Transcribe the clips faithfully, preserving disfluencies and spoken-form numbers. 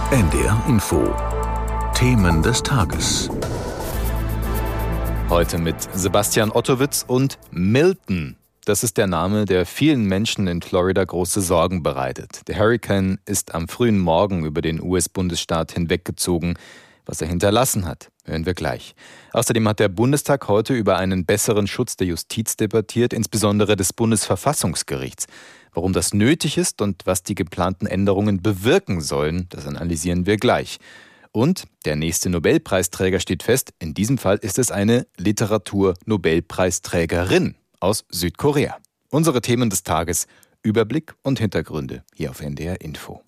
N D R Info. Themen des Tages. Heute mit Sebastian Ottowitz und Milton. Das ist der Name, der vielen Menschen in Florida große Sorgen bereitet. Der Hurrikan ist am frühen Morgen über den U S-Bundesstaat hinweggezogen. Was er hinterlassen hat, hören wir gleich. Außerdem hat der Bundestag heute über einen besseren Schutz der Justiz debattiert, insbesondere des Bundesverfassungsgerichts. Warum das nötig ist und was die geplanten Änderungen bewirken sollen, das analysieren wir gleich. Und der nächste Nobelpreisträger steht fest. In diesem Fall ist es eine Literatur-Nobelpreisträgerin aus Südkorea. Unsere Themen des Tages: Überblick und Hintergründe hier auf N D R Info.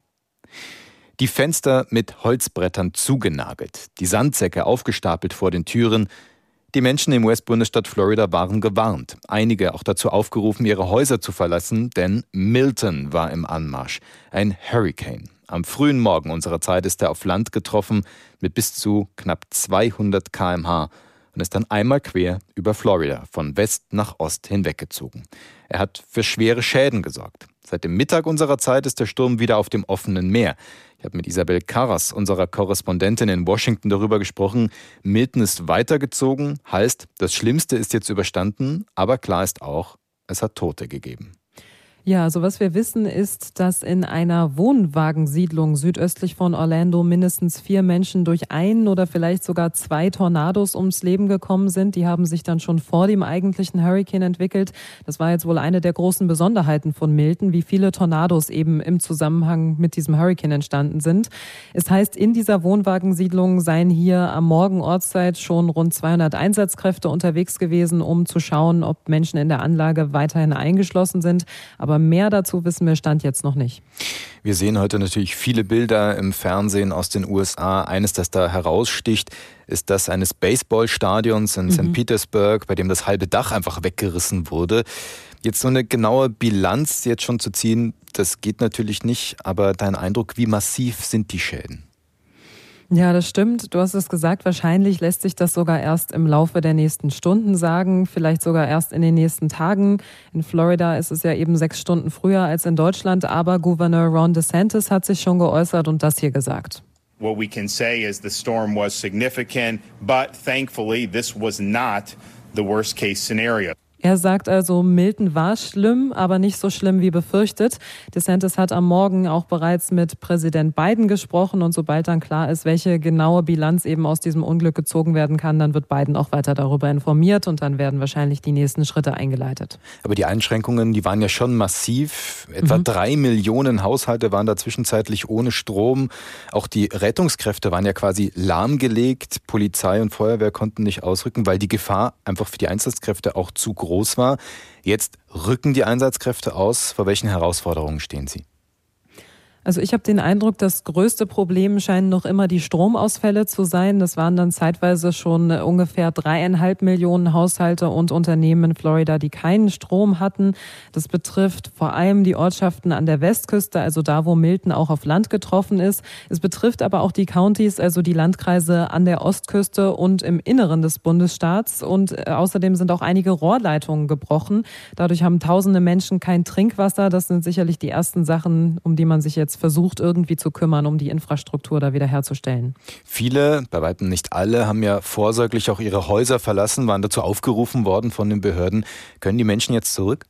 Die Fenster mit Holzbrettern zugenagelt, die Sandsäcke aufgestapelt vor den Türen. Die Menschen im U S-Bundesstaat Florida waren gewarnt. Einige auch dazu aufgerufen, ihre Häuser zu verlassen, denn Milton war im Anmarsch. Ein Hurrikan. Am frühen Morgen unserer Zeit ist er auf Land getroffen mit bis zu knapp zweihundert Kilometer pro Stunde und ist dann einmal quer über Florida von West nach Ost hinweggezogen. Er hat für schwere Schäden gesorgt. Seit dem Mittag unserer Zeit ist der Sturm wieder auf dem offenen Meer. Ich habe mit Isabel Karras, unserer Korrespondentin in Washington, darüber gesprochen. Milton ist weitergezogen, heißt, das Schlimmste ist jetzt überstanden, aber klar ist auch, es hat Tote gegeben. Ja, also was wir wissen ist, dass in einer Wohnwagensiedlung südöstlich von Orlando mindestens vier Menschen durch einen oder vielleicht sogar zwei Tornados ums Leben gekommen sind. Die haben sich dann schon vor dem eigentlichen Hurrikan entwickelt. Das war jetzt wohl eine der großen Besonderheiten von Milton, wie viele Tornados eben im Zusammenhang mit diesem Hurrikan entstanden sind. Es heißt, in dieser Wohnwagensiedlung seien hier am Morgen Ortszeit schon rund zweihundert Einsatzkräfte unterwegs gewesen, um zu schauen, ob Menschen in der Anlage weiterhin eingeschlossen sind. Aber mehr dazu wissen wir Stand jetzt noch nicht. Wir sehen heute natürlich viele Bilder im Fernsehen aus den U S A. Eines, das da heraussticht, ist das eines Baseballstadions in mhm. Sankt Petersburg, bei dem das halbe Dach einfach weggerissen wurde. Jetzt so eine genaue Bilanz jetzt schon zu ziehen, das geht natürlich nicht. Aber dein Eindruck, wie massiv sind die Schäden? Ja, das stimmt. Du hast es gesagt, wahrscheinlich lässt sich das sogar erst im Laufe der nächsten Stunden sagen, vielleicht sogar erst in den nächsten Tagen. In Florida ist es ja eben sechs Stunden früher als in Deutschland, aber Gouverneur Ron DeSantis hat sich schon geäußert und das hier gesagt. What we can say is the storm was significant, but thankfully this was not the worst case scenario. Er sagt also, Milton war schlimm, aber nicht so schlimm wie befürchtet. DeSantis hat am Morgen auch bereits mit Präsident Biden gesprochen und sobald dann klar ist, welche genaue Bilanz eben aus diesem Unglück gezogen werden kann, dann wird Biden auch weiter darüber informiert und dann werden wahrscheinlich die nächsten Schritte eingeleitet. Aber die Einschränkungen, die waren ja schon massiv. Etwa mhm. drei Millionen Haushalte waren da zwischenzeitlich ohne Strom. Auch die Rettungskräfte waren ja quasi lahmgelegt. Polizei und Feuerwehr konnten nicht ausrücken, weil die Gefahr einfach für die Einsatzkräfte auch zu groß groß war. Jetzt rücken die Einsatzkräfte aus. Vor welchen Herausforderungen stehen sie? Also ich habe den Eindruck, das größte Problem scheinen noch immer die Stromausfälle zu sein. Das waren dann zeitweise schon ungefähr dreieinhalb Millionen Haushalte und Unternehmen in Florida, die keinen Strom hatten. Das betrifft vor allem die Ortschaften an der Westküste, also da, wo Milton auch auf Land getroffen ist. Es betrifft aber auch die Countys, also die Landkreise an der Ostküste und im Inneren des Bundesstaats. Und außerdem sind auch einige Rohrleitungen gebrochen. Dadurch haben tausende Menschen kein Trinkwasser. Das sind sicherlich die ersten Sachen, um die man sich jetzt versucht irgendwie zu kümmern, um die Infrastruktur da wieder herzustellen. Viele, bei weitem nicht alle, haben ja vorsorglich auch ihre Häuser verlassen, waren dazu aufgerufen worden von den Behörden. Können die Menschen jetzt zurück?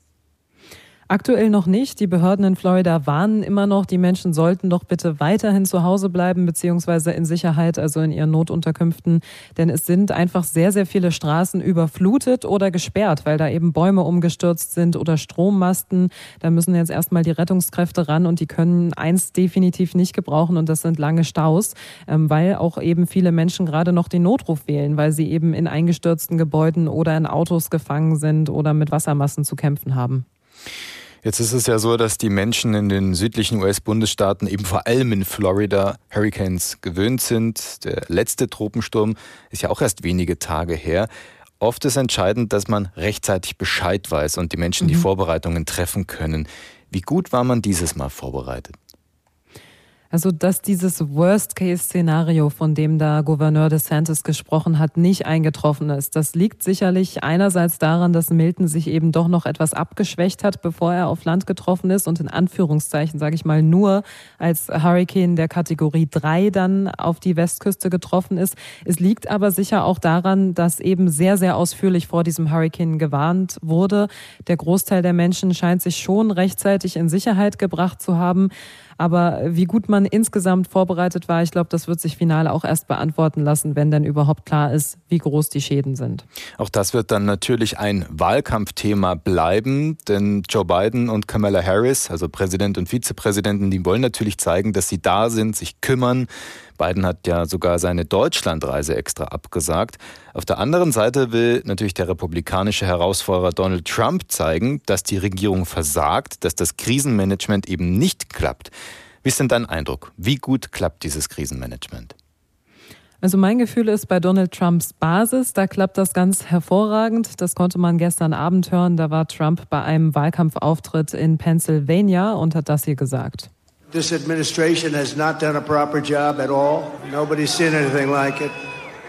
Aktuell noch nicht. Die Behörden in Florida warnen immer noch, die Menschen sollten doch bitte weiterhin zu Hause bleiben, beziehungsweise in Sicherheit, also in ihren Notunterkünften. Denn es sind einfach sehr, sehr viele Straßen überflutet oder gesperrt, weil da eben Bäume umgestürzt sind oder Strommasten. Da müssen jetzt erstmal die Rettungskräfte ran und die können eins definitiv nicht gebrauchen und das sind lange Staus, weil auch eben viele Menschen gerade noch den Notruf wählen, weil sie eben in eingestürzten Gebäuden oder in Autos gefangen sind oder mit Wassermassen zu kämpfen haben. Jetzt ist es ja so, dass die Menschen in den südlichen U S-Bundesstaaten eben vor allem in Florida Hurrikans gewöhnt sind. Der letzte Tropensturm ist ja auch erst wenige Tage her. Oft ist entscheidend, dass man rechtzeitig Bescheid weiß und die Menschen mhm. die Vorbereitungen treffen können. Wie gut war man dieses Mal vorbereitet? Also, dass dieses Worst-Case-Szenario, von dem da Gouverneur DeSantis gesprochen hat, nicht eingetroffen ist, das liegt sicherlich einerseits daran, dass Milton sich eben doch noch etwas abgeschwächt hat, bevor er auf Land getroffen ist und in Anführungszeichen, sage ich mal, nur als Hurricane der Kategorie drei dann auf die Westküste getroffen ist. Es liegt aber sicher auch daran, dass eben sehr, sehr ausführlich vor diesem Hurricane gewarnt wurde. Der Großteil der Menschen scheint sich schon rechtzeitig in Sicherheit gebracht zu haben. Aber wie gut man insgesamt vorbereitet war, ich glaube, das wird sich final auch erst beantworten lassen, wenn dann überhaupt klar ist, wie groß die Schäden sind. Auch das wird dann natürlich ein Wahlkampfthema bleiben, denn Joe Biden und Kamala Harris, also Präsident und Vizepräsidenten, die wollen natürlich zeigen, dass sie da sind, sich kümmern. Biden hat ja sogar seine Deutschlandreise extra abgesagt. Auf der anderen Seite will natürlich der republikanische Herausforderer Donald Trump zeigen, dass die Regierung versagt, dass das Krisenmanagement eben nicht klappt. Wie ist denn dein Eindruck? Wie gut klappt dieses Krisenmanagement? Also mein Gefühl ist, bei Donald Trumps Basis, da klappt das ganz hervorragend. Das konnte man gestern Abend hören. Da war Trump bei einem Wahlkampfauftritt in Pennsylvania und hat das hier gesagt. This administration has not done a proper job at all. Nobody's seen anything like it.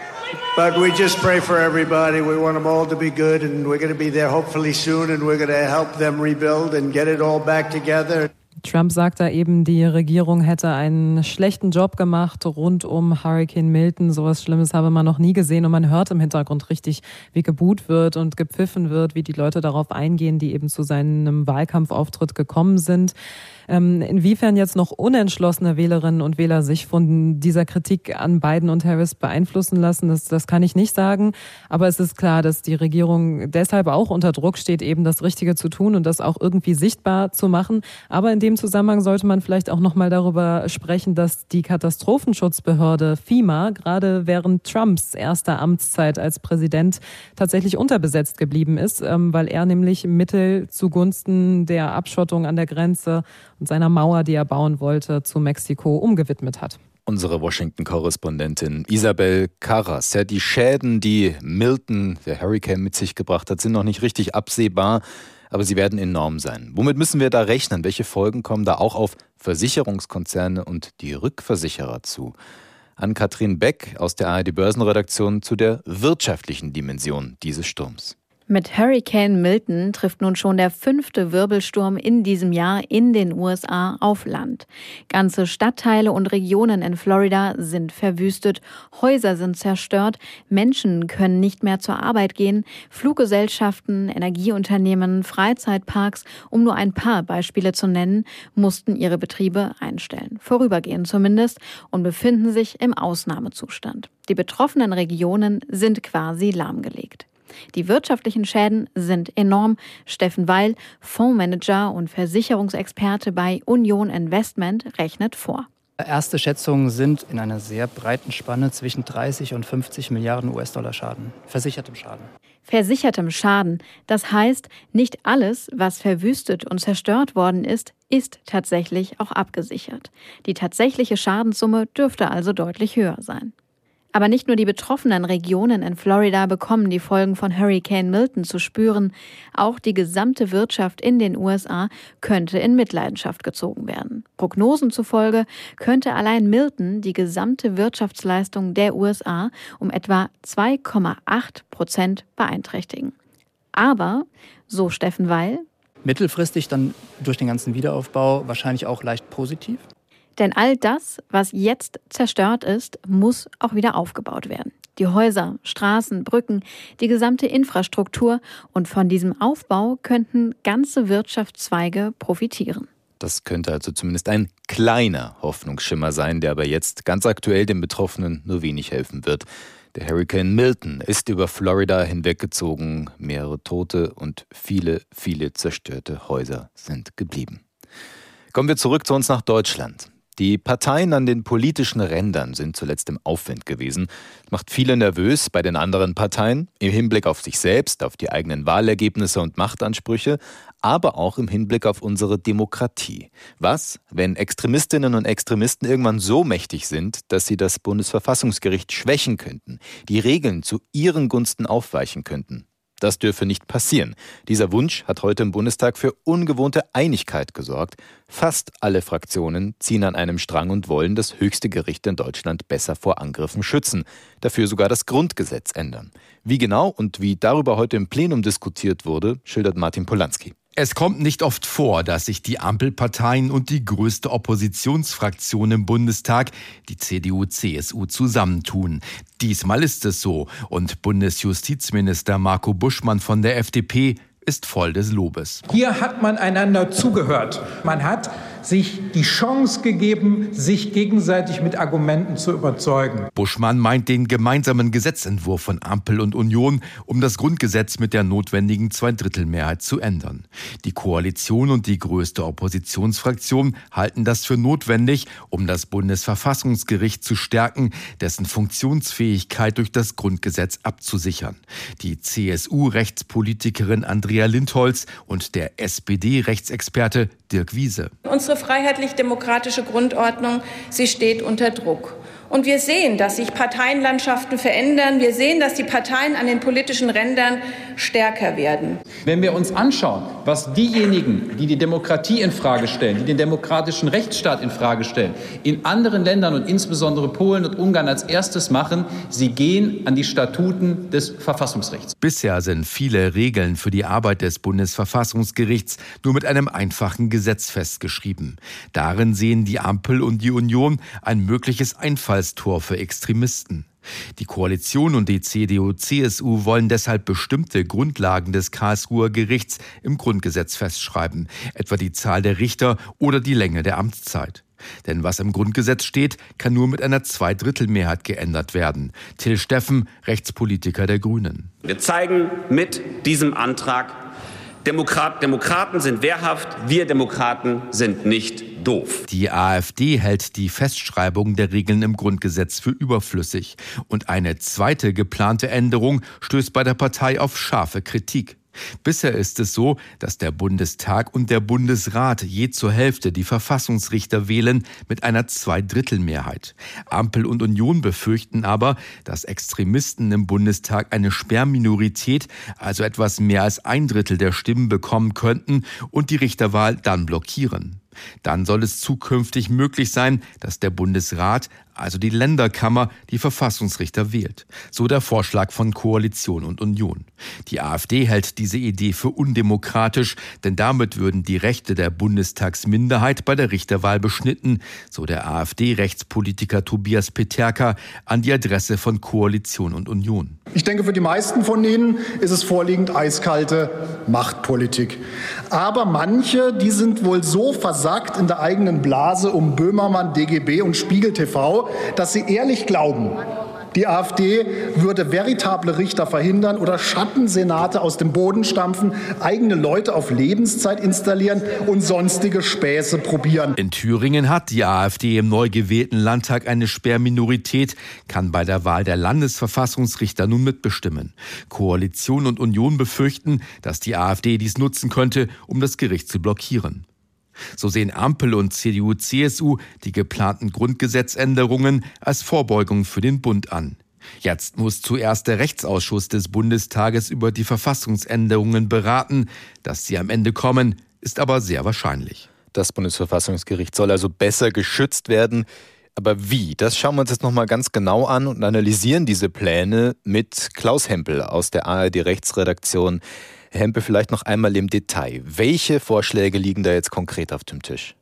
But we just pray for everybody. We want them all to be good, and we're going to be there hopefully soon, and we're going to help them rebuild and get it all back together. Trump sagt da eben, die Regierung hätte einen schlechten Job gemacht rund um Hurricane Milton. Sowas Schlimmes habe man noch nie gesehen und man hört im Hintergrund richtig, wie gebuht wird und gepfiffen wird, wie die Leute darauf eingehen, die eben zu seinem Wahlkampfauftritt gekommen sind. Ähm, inwiefern jetzt noch unentschlossene Wählerinnen und Wähler sich von dieser Kritik an Biden und Harris beeinflussen lassen, das, das kann ich nicht sagen. Aber es ist klar, dass die Regierung deshalb auch unter Druck steht, eben das Richtige zu tun und das auch irgendwie sichtbar zu machen. Aber in dem Zusammenhang sollte man vielleicht auch noch mal darüber sprechen, dass die Katastrophenschutzbehörde FEMA gerade während Trumps erster Amtszeit als Präsident tatsächlich unterbesetzt geblieben ist, weil er nämlich Mittel zugunsten der Abschottung an der Grenze und seiner Mauer, die er bauen wollte, zu Mexiko umgewidmet hat. Unsere Washington-Korrespondentin Isabel Carras. Ja, die Schäden, die Milton, der Hurricane, mit sich gebracht hat, sind noch nicht richtig absehbar, aber sie werden enorm sein. Womit müssen wir da rechnen? Welche Folgen kommen da auch auf Versicherungskonzerne und die Rückversicherer zu? Ann-Kathrin Beck aus der A R D-Börsenredaktion zu der wirtschaftlichen Dimension dieses Sturms. Mit Hurricane Milton trifft nun schon der fünfte Wirbelsturm in diesem Jahr in den U S A auf Land. Ganze Stadtteile und Regionen in Florida sind verwüstet, Häuser sind zerstört, Menschen können nicht mehr zur Arbeit gehen, Fluggesellschaften, Energieunternehmen, Freizeitparks, um nur ein paar Beispiele zu nennen, mussten ihre Betriebe einstellen, vorübergehend zumindest, und befinden sich im Ausnahmezustand. Die betroffenen Regionen sind quasi lahmgelegt. Die wirtschaftlichen Schäden sind enorm. Steffen Weil, Fondsmanager und Versicherungsexperte bei Union Investment, rechnet vor. Erste Schätzungen sind in einer sehr breiten Spanne zwischen dreißig und fünfzig Milliarden U S-Dollar Schaden, versichertem Schaden. Versichertem Schaden. Das heißt, nicht alles, was verwüstet und zerstört worden ist, ist tatsächlich auch abgesichert. Die tatsächliche Schadenssumme dürfte also deutlich höher sein. Aber nicht nur die betroffenen Regionen in Florida bekommen die Folgen von Hurricane Milton zu spüren. Auch die gesamte Wirtschaft in den U S A könnte in Mitleidenschaft gezogen werden. Prognosen zufolge könnte allein Milton die gesamte Wirtschaftsleistung der U S A um etwa zwei Komma acht Prozent beeinträchtigen. Aber, so Steffen Weil, mittelfristig dann durch den ganzen Wiederaufbau wahrscheinlich auch leicht positiv. Denn all das, was jetzt zerstört ist, muss auch wieder aufgebaut werden. Die Häuser, Straßen, Brücken, die gesamte Infrastruktur, und von diesem Aufbau könnten ganze Wirtschaftszweige profitieren. Das könnte also zumindest ein kleiner Hoffnungsschimmer sein, der aber jetzt ganz aktuell den Betroffenen nur wenig helfen wird. Der Hurricane Milton ist über Florida hinweggezogen. Mehrere Tote und viele, viele zerstörte Häuser sind geblieben. Kommen wir zurück zu uns nach Deutschland. Die Parteien an den politischen Rändern sind zuletzt im Aufwind gewesen. Das macht viele nervös bei den anderen Parteien, im Hinblick auf sich selbst, auf die eigenen Wahlergebnisse und Machtansprüche, aber auch im Hinblick auf unsere Demokratie. Was, wenn Extremistinnen und Extremisten irgendwann so mächtig sind, dass sie das Bundesverfassungsgericht schwächen könnten, die Regeln zu ihren Gunsten aufweichen könnten? Das dürfe nicht passieren. Dieser Wunsch hat heute im Bundestag für ungewohnte Einigkeit gesorgt. Fast alle Fraktionen ziehen an einem Strang und wollen das höchste Gericht in Deutschland besser vor Angriffen schützen. Dafür sogar das Grundgesetz ändern. Wie genau und wie darüber heute im Plenum diskutiert wurde, schildert Martin Polanski. Es kommt nicht oft vor, dass sich die Ampelparteien und die größte Oppositionsfraktion im Bundestag, die C D U C S U, zusammentun. Diesmal ist es so und Bundesjustizminister Marco Buschmann von der F D P ist voll des Lobes. Hier hat man einander zugehört. Man hat sich die Chance gegeben, sich gegenseitig mit Argumenten zu überzeugen. Buschmann meint den gemeinsamen Gesetzentwurf von Ampel und Union, um das Grundgesetz mit der notwendigen Zweidrittelmehrheit zu ändern. Die Koalition und die größte Oppositionsfraktion halten das für notwendig, um das Bundesverfassungsgericht zu stärken, dessen Funktionsfähigkeit durch das Grundgesetz abzusichern. Die C S U-Rechtspolitikerin Andrea Lindholz und der S P D-Rechtsexperte Dirk Wiese. Unsere freiheitlich-demokratische Grundordnung, sie steht unter Druck. Und wir sehen, dass sich Parteienlandschaften verändern. Wir sehen, dass die Parteien an den politischen Rändern stärker werden. Wenn wir uns anschauen, was diejenigen, die die Demokratie in Frage stellen, die den demokratischen Rechtsstaat in Frage stellen, in anderen Ländern und insbesondere Polen und Ungarn als erstes machen, sie gehen an die Statuten des Verfassungsrechts. Bisher sind viele Regeln für die Arbeit des Bundesverfassungsgerichts nur mit einem einfachen Gesetz festgeschrieben. Darin sehen die Ampel und die Union ein mögliches Einfallstor für Extremisten. Die Koalition und die C D U C S U wollen deshalb bestimmte Grundlagen des Karlsruher Gerichts im Grundgesetz festschreiben, etwa die Zahl der Richter oder die Länge der Amtszeit. Denn was im Grundgesetz steht, kann nur mit einer Zweidrittelmehrheit geändert werden. Till Steffen, Rechtspolitiker der Grünen. Wir zeigen mit diesem Antrag, Demokrat, Demokraten sind wehrhaft, wir Demokraten sind nicht doof. Die AfD hält die Festschreibung der Regeln im Grundgesetz für überflüssig. Und eine zweite geplante Änderung stößt bei der Partei auf scharfe Kritik. Bisher ist es so, dass der Bundestag und der Bundesrat je zur Hälfte die Verfassungsrichter wählen mit einer Zweidrittelmehrheit. Ampel und Union befürchten aber, dass Extremisten im Bundestag eine Sperrminorität, also etwas mehr als ein Drittel der Stimmen bekommen könnten und die Richterwahl dann blockieren. Dann soll es zukünftig möglich sein, dass der Bundesrat, also die Länderkammer, die Verfassungsrichter wählt. So der Vorschlag von Koalition und Union. Die AfD hält diese Idee für undemokratisch, denn damit würden die Rechte der Bundestagsminderheit bei der Richterwahl beschnitten, so der AfD-Rechtspolitiker Tobias Peterka an die Adresse von Koalition und Union. Ich denke, für die meisten von Ihnen ist es vorliegend eiskalte Machtpolitik. Aber manche, die sind wohl so versackt in der eigenen Blase um Böhmermann, D G B und Spiegel T V, dass sie ehrlich glauben, die AfD würde veritable Richter verhindern oder Schattensenate aus dem Boden stampfen, eigene Leute auf Lebenszeit installieren und sonstige Späße probieren. In Thüringen hat die AfD im neu gewählten Landtag eine Sperrminorität, kann bei der Wahl der Landesverfassungsrichter nun mitbestimmen. Koalition und Union befürchten, dass die AfD dies nutzen könnte, um das Gericht zu blockieren. So sehen Ampel und C D U C S U die geplanten Grundgesetzänderungen als Vorbeugung für den Bund an. Jetzt muss zuerst der Rechtsausschuss des Bundestages über die Verfassungsänderungen beraten. Dass sie am Ende kommen, ist aber sehr wahrscheinlich. Das Bundesverfassungsgericht soll also besser geschützt werden. Aber wie? Das schauen wir uns jetzt nochmal ganz genau an und analysieren diese Pläne mit Klaus Hempel aus der A R D-Rechtsredaktion. Herr Hempel, vielleicht noch einmal im Detail. Welche Vorschläge liegen da jetzt konkret auf dem Tisch?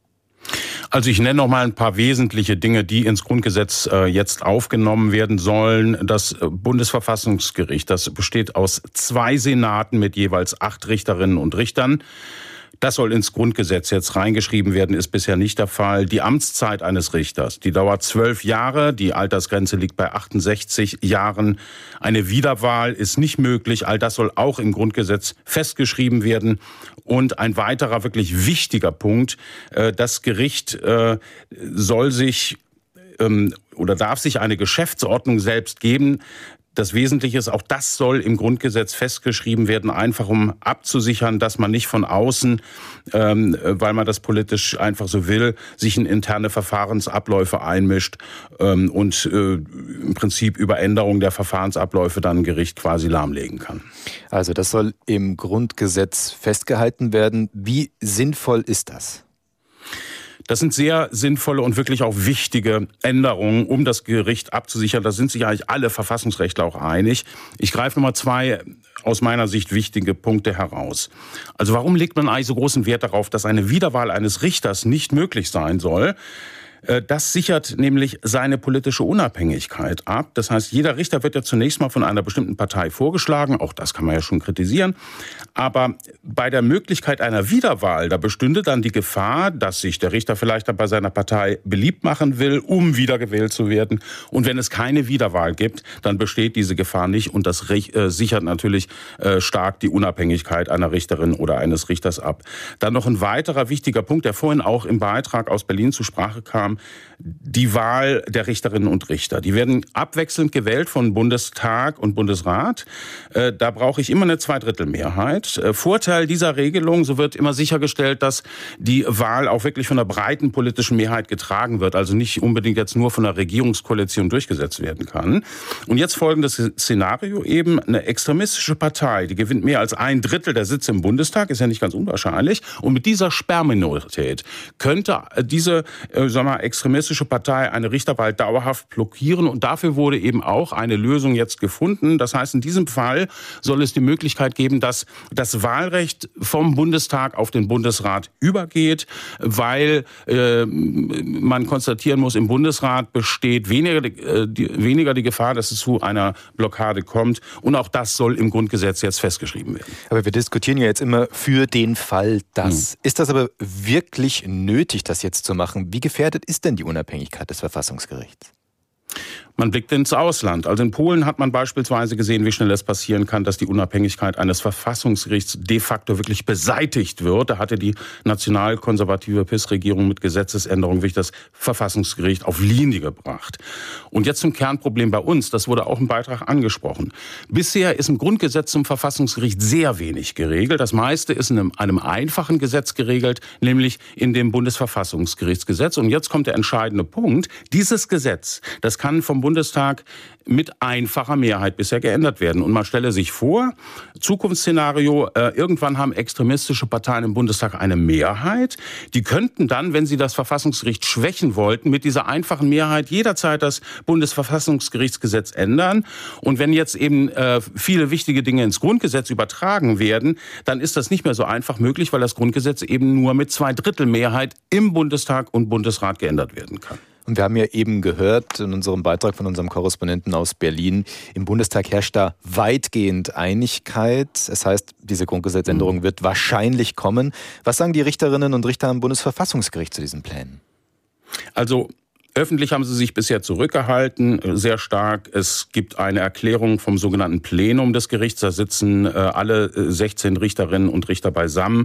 Also ich nenne noch mal ein paar wesentliche Dinge, die ins Grundgesetz äh, jetzt aufgenommen werden sollen. Das Bundesverfassungsgericht, das besteht aus zwei Senaten mit jeweils acht Richterinnen und Richtern. Das soll ins Grundgesetz jetzt reingeschrieben werden, ist bisher nicht der Fall. Die Amtszeit eines Richters, die dauert zwölf Jahre, die Altersgrenze liegt bei achtundsechzig Jahren. Eine Wiederwahl ist nicht möglich, all das soll auch im Grundgesetz festgeschrieben werden. Und ein weiterer wirklich wichtiger Punkt, das Gericht soll sich ähm, oder darf sich eine Geschäftsordnung selbst geben. Das Wesentliche ist, auch das soll im Grundgesetz festgeschrieben werden, einfach um abzusichern, dass man nicht von außen, ähm, weil man das politisch einfach so will, sich in interne Verfahrensabläufe einmischt ähm, und äh, im Prinzip über Änderung der Verfahrensabläufe dann ein Gericht quasi lahmlegen kann. Also das soll im Grundgesetz festgehalten werden. Wie sinnvoll ist das? Das sind sehr sinnvolle und wirklich auch wichtige Änderungen, um das Gericht abzusichern. Da sind sich eigentlich alle Verfassungsrechtler auch einig. Ich greife nochmal zwei aus meiner Sicht wichtige Punkte heraus. Also warum legt man eigentlich so großen Wert darauf, dass eine Wiederwahl eines Richters nicht möglich sein soll? Das sichert nämlich seine politische Unabhängigkeit ab. Das heißt, jeder Richter wird ja zunächst mal von einer bestimmten Partei vorgeschlagen. Auch das kann man ja schon kritisieren. Aber bei der Möglichkeit einer Wiederwahl, da bestünde dann die Gefahr, dass sich der Richter vielleicht bei seiner Partei beliebt machen will, um wiedergewählt zu werden. Und wenn es keine Wiederwahl gibt, dann besteht diese Gefahr nicht. Und das äh, sichert natürlich äh, stark die Unabhängigkeit einer Richterin oder eines Richters ab. Dann noch ein weiterer wichtiger Punkt, der vorhin auch im Beitrag aus Berlin zur Sprache kam. Die Wahl der Richterinnen und Richter. Die werden abwechselnd gewählt von Bundestag und Bundesrat. Da brauche ich immer eine Zweidrittelmehrheit. Vorteil dieser Regelung, so wird immer sichergestellt, dass die Wahl auch wirklich von einer breiten politischen Mehrheit getragen wird, also nicht unbedingt jetzt nur von einer Regierungskoalition durchgesetzt werden kann. Und jetzt folgendes Szenario eben, eine extremistische Partei, die gewinnt mehr als ein Drittel der Sitze im Bundestag, ist ja nicht ganz unwahrscheinlich. Und mit dieser Sperrminorität könnte diese, äh, sagen wir mal, extremistische Partei eine Richterwahl dauerhaft blockieren. Und dafür wurde eben auch eine Lösung jetzt gefunden. Das heißt, in diesem Fall soll es die Möglichkeit geben, dass das Wahlrecht vom Bundestag auf den Bundesrat übergeht, weil äh, man konstatieren muss, im Bundesrat besteht weniger, äh, die, weniger die Gefahr, dass es zu einer Blockade kommt. Und auch das soll im Grundgesetz jetzt festgeschrieben werden. Aber wir diskutieren ja jetzt immer für den Fall, dass. Hm. Ist das aber wirklich nötig, das jetzt zu machen? Wie gefährdet ist denn die Unabhängigkeit des Verfassungsgerichts? Man blickt ins Ausland. Also in Polen hat man beispielsweise gesehen, wie schnell es passieren kann, dass die Unabhängigkeit eines Verfassungsgerichts de facto wirklich beseitigt wird. Da hatte die nationalkonservative P I S-Regierung mit Gesetzesänderung wirklich das Verfassungsgericht auf Linie gebracht. Und jetzt zum Kernproblem bei uns. Das wurde auch im Beitrag angesprochen. Bisher ist im Grundgesetz zum Verfassungsgericht sehr wenig geregelt. Das meiste ist in einem, einem einfachen Gesetz geregelt, nämlich in dem Bundesverfassungsgerichtsgesetz. Und jetzt kommt der entscheidende Punkt. Dieses Gesetz, das kann vom Bundestag mit einfacher Mehrheit bisher geändert werden. Und man stelle sich vor, Zukunftsszenario, äh, irgendwann haben extremistische Parteien im Bundestag eine Mehrheit. Die könnten dann, wenn sie das Verfassungsgericht schwächen wollten, mit dieser einfachen Mehrheit jederzeit das Bundesverfassungsgerichtsgesetz ändern. Und wenn jetzt eben äh, viele wichtige Dinge ins Grundgesetz übertragen werden, dann ist das nicht mehr so einfach möglich, weil das Grundgesetz eben nur mit Zweidrittelmehrheit im Bundestag und Bundesrat geändert werden kann. Und wir haben ja eben gehört in unserem Beitrag von unserem Korrespondenten aus Berlin, im Bundestag herrscht da weitgehend Einigkeit. Das heißt, diese Grundgesetzänderung wird wahrscheinlich kommen. Was sagen die Richterinnen und Richter am Bundesverfassungsgericht zu diesen Plänen? Also öffentlich haben sie sich bisher zurückgehalten, sehr stark. Es gibt eine Erklärung vom sogenannten Plenum des Gerichts. Da sitzen äh, alle sechzehn Richterinnen und Richter beisammen.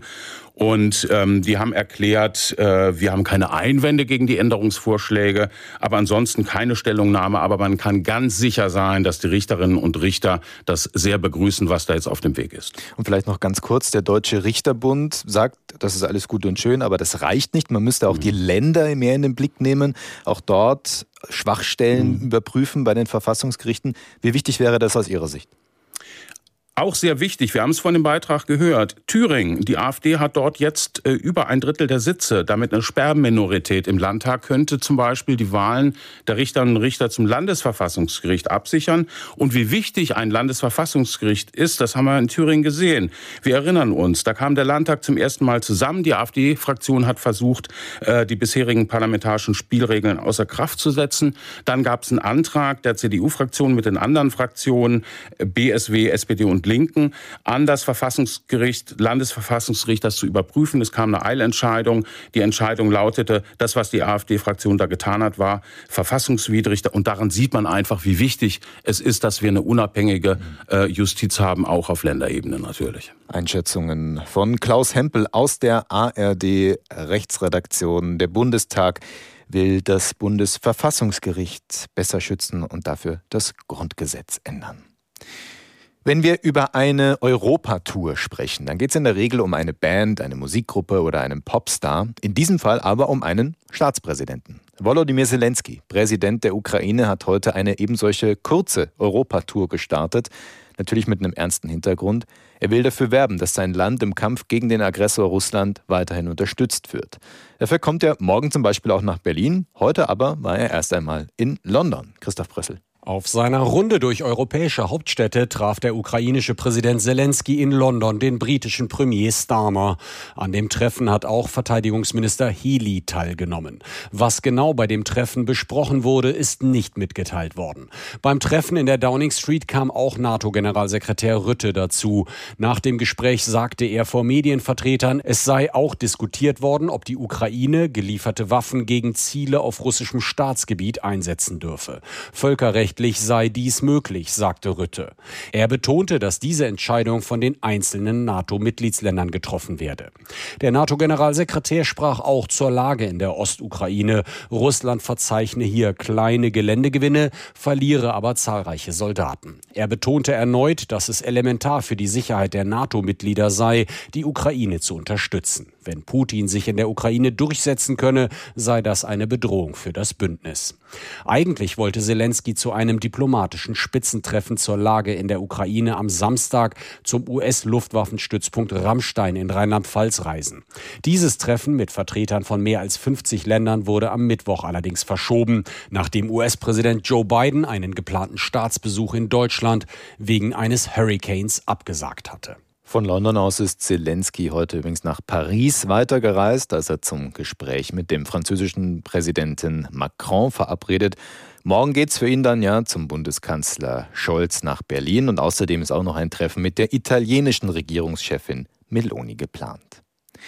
Und ähm, die haben erklärt, äh, wir haben keine Einwände gegen die Änderungsvorschläge, aber ansonsten keine Stellungnahme. Aber man kann ganz sicher sein, dass die Richterinnen und Richter das sehr begrüßen, was da jetzt auf dem Weg ist. Und vielleicht noch ganz kurz, der Deutsche Richterbund sagt, das ist alles gut und schön, aber das reicht nicht. Man müsste auch mhm. die Länder mehr in den Blick nehmen, auch dort Schwachstellen mhm. überprüfen bei den Verfassungsgerichten. Wie wichtig wäre das aus Ihrer Sicht? Auch sehr wichtig, wir haben es von dem Beitrag gehört, Thüringen, die AfD hat dort jetzt äh, über ein Drittel der Sitze, damit eine Sperrminorität im Landtag, könnte zum Beispiel die Wahlen der Richterinnen und Richter zum Landesverfassungsgericht absichern. Und wie wichtig ein Landesverfassungsgericht ist, das haben wir in Thüringen gesehen. Wir erinnern uns, da kam der Landtag zum ersten Mal zusammen, die AfD-Fraktion hat versucht, äh, die bisherigen parlamentarischen Spielregeln außer Kraft zu setzen. Dann gab es einen Antrag der C D U-Fraktion mit den anderen Fraktionen, B S W, S P D und Linken, an das Verfassungsgericht, Landesverfassungsgericht, das zu überprüfen. Es kam eine Eilentscheidung. Die Entscheidung lautete, das, was die AfD-Fraktion da getan hat, war verfassungswidrig. Und daran sieht man einfach, wie wichtig es ist, dass wir eine unabhängige äh, Justiz haben, auch auf Länderebene natürlich. Einschätzungen von Klaus Hempel aus der A R D-Rechtsredaktion. Der Bundestag will das Bundesverfassungsgericht besser schützen und dafür das Grundgesetz ändern. Wenn wir über eine Europatour sprechen, dann geht es in der Regel um eine Band, eine Musikgruppe oder einen Popstar. In diesem Fall aber um einen Staatspräsidenten. Volodymyr Zelensky, Präsident der Ukraine, hat heute eine ebensolche kurze Europatour gestartet. Natürlich mit einem ernsten Hintergrund. Er will dafür werben, dass sein Land im Kampf gegen den Aggressor Russland weiterhin unterstützt wird. Dafür kommt er morgen zum Beispiel auch nach Berlin. Heute aber war er erst einmal in London. Christoph Brössel. Auf seiner Runde durch europäische Hauptstädte traf der ukrainische Präsident Zelensky in London den britischen Premier Starmer. An dem Treffen hat auch Verteidigungsminister Healey teilgenommen. Was genau bei dem Treffen besprochen wurde, ist nicht mitgeteilt worden. Beim Treffen in der Downing Street kam auch NATO-Generalsekretär Rutte dazu. Nach dem Gespräch sagte er vor Medienvertretern, es sei auch diskutiert worden, ob die Ukraine gelieferte Waffen gegen Ziele auf russischem Staatsgebiet einsetzen dürfe. Völkerrecht sei dies möglich, sagte Rutte. Er betonte, dass diese Entscheidung von den einzelnen NATO-Mitgliedsländern getroffen werde. Der NATO-Generalsekretär sprach auch zur Lage in der Ostukraine. Russland verzeichne hier kleine Geländegewinne, verliere aber zahlreiche Soldaten. Er betonte erneut, dass es elementar für die Sicherheit der NATO-Mitglieder sei, die Ukraine zu unterstützen. Wenn Putin sich in der Ukraine durchsetzen könne, sei das eine Bedrohung für das Bündnis. Eigentlich wollte Zelensky zu einem diplomatischen Spitzentreffen zur Lage in der Ukraine am Samstag zum U S-Luftwaffenstützpunkt Ramstein in Rheinland-Pfalz reisen. Dieses Treffen mit Vertretern von mehr als fünfzig Ländern wurde am Mittwoch allerdings verschoben, nachdem U S-Präsident Joe Biden einen geplanten Staatsbesuch in Deutschland wegen eines Hurrikans abgesagt hatte. Von London aus ist Zelensky heute übrigens nach Paris weitergereist, als er zum Gespräch mit dem französischen Präsidenten Macron verabredet. Morgen geht's für ihn dann ja zum Bundeskanzler Scholz nach Berlin und außerdem ist auch noch ein Treffen mit der italienischen Regierungschefin Meloni geplant.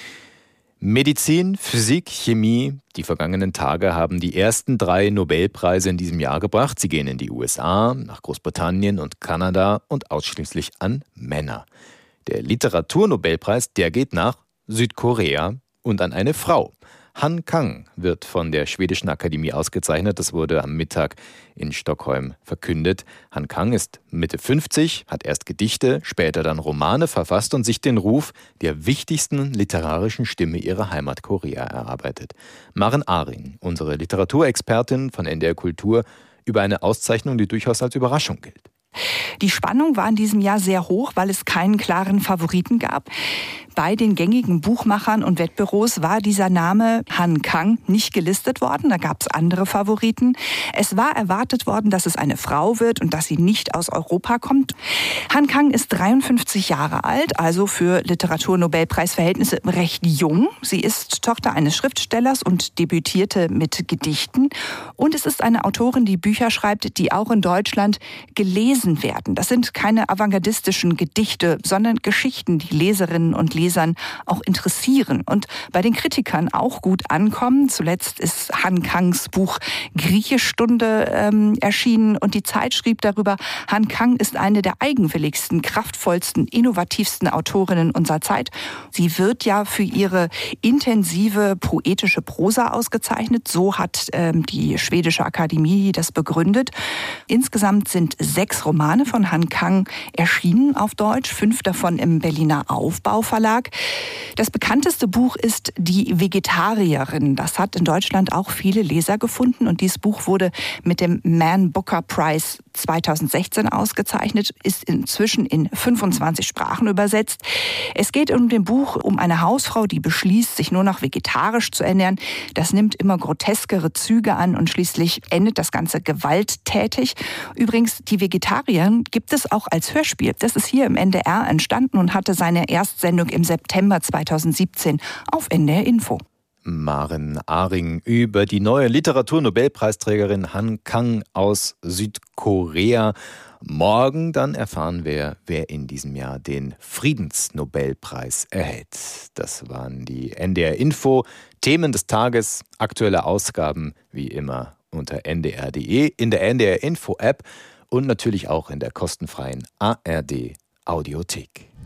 Medizin, Physik, Chemie. Die vergangenen Tage haben die ersten drei Nobelpreise in diesem Jahr gebracht. Sie gehen in die U S A, nach Großbritannien und Kanada und ausschließlich an Männer. Der Literaturnobelpreis, der geht nach Südkorea und an eine Frau. Han Kang wird von der schwedischen Akademie ausgezeichnet. Das wurde am Mittag in Stockholm verkündet. Han Kang ist Mitte fünfzig, hat erst Gedichte, später dann Romane verfasst und sich den Ruf der wichtigsten literarischen Stimme ihrer Heimat Korea erarbeitet. Maren Aring, unsere Literaturexpertin von N D R Kultur, über eine Auszeichnung, die durchaus als Überraschung gilt. Die Spannung war in diesem Jahr sehr hoch, weil es keinen klaren Favoriten gab. Bei den gängigen Buchmachern und Wettbüros war dieser Name Han Kang nicht gelistet worden. Da gab es andere Favoriten. Es war erwartet worden, dass es eine Frau wird und dass sie nicht aus Europa kommt. Han Kang ist dreiundfünfzig Jahre alt, also für Literaturnobelpreisverhältnisse recht jung. Sie ist Tochter eines Schriftstellers und debütierte mit Gedichten. Und es ist eine Autorin, die Bücher schreibt, die auch in Deutschland gelesen werden. Das sind keine avantgardistischen Gedichte, sondern Geschichten, die Leserinnen und Leser auch interessieren und bei den Kritikern auch gut ankommen. Zuletzt ist Han Kangs Buch Griechischstunde ähm, erschienen und die Zeit schrieb darüber, Han Kang ist eine der eigenwilligsten, kraftvollsten, innovativsten Autorinnen unserer Zeit. Sie wird ja für ihre intensive poetische Prosa ausgezeichnet. So hat ähm, die schwedische Akademie das begründet. Insgesamt sind sechs Romane von Han Kang erschienen auf Deutsch, fünf davon im Berliner Aufbau-Verlag. Das bekannteste Buch ist Die Vegetarierin. Das hat in Deutschland auch viele Leser gefunden und dieses Buch wurde mit dem Man Booker Prize zweitausendsechzehn ausgezeichnet, ist inzwischen in fünfundzwanzig Sprachen übersetzt. Es geht in dem Buch um eine Hausfrau, die beschließt, sich nur noch vegetarisch zu ernähren. Das nimmt immer groteskere Züge an und schließlich endet das Ganze gewalttätig. Übrigens, Die Vegetarierin gibt es auch als Hörspiel. Das ist hier im N D R entstanden und hatte seine Erstsendung im September zweitausendsiebzehn auf N D R Info. Maren Aring über die neue Literaturnobelpreisträgerin Han Kang aus Südkorea. Morgen dann erfahren wir, wer in diesem Jahr den Friedensnobelpreis erhält. Das waren die N D R Info Themen des Tages, aktuelle Ausgaben wie immer unter n d r punkt d e, in der N D R Info App und natürlich auch in der kostenfreien A R D Audiothek.